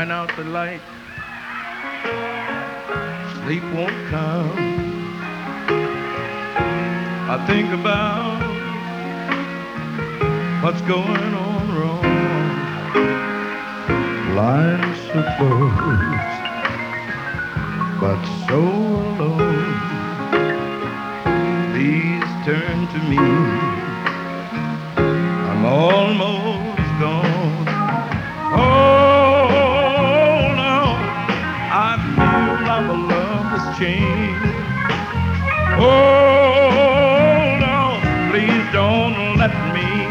shine out the light. Sleep won't come. I think about what's going on wrong. Blind suppose, but so alone. Please turn to me.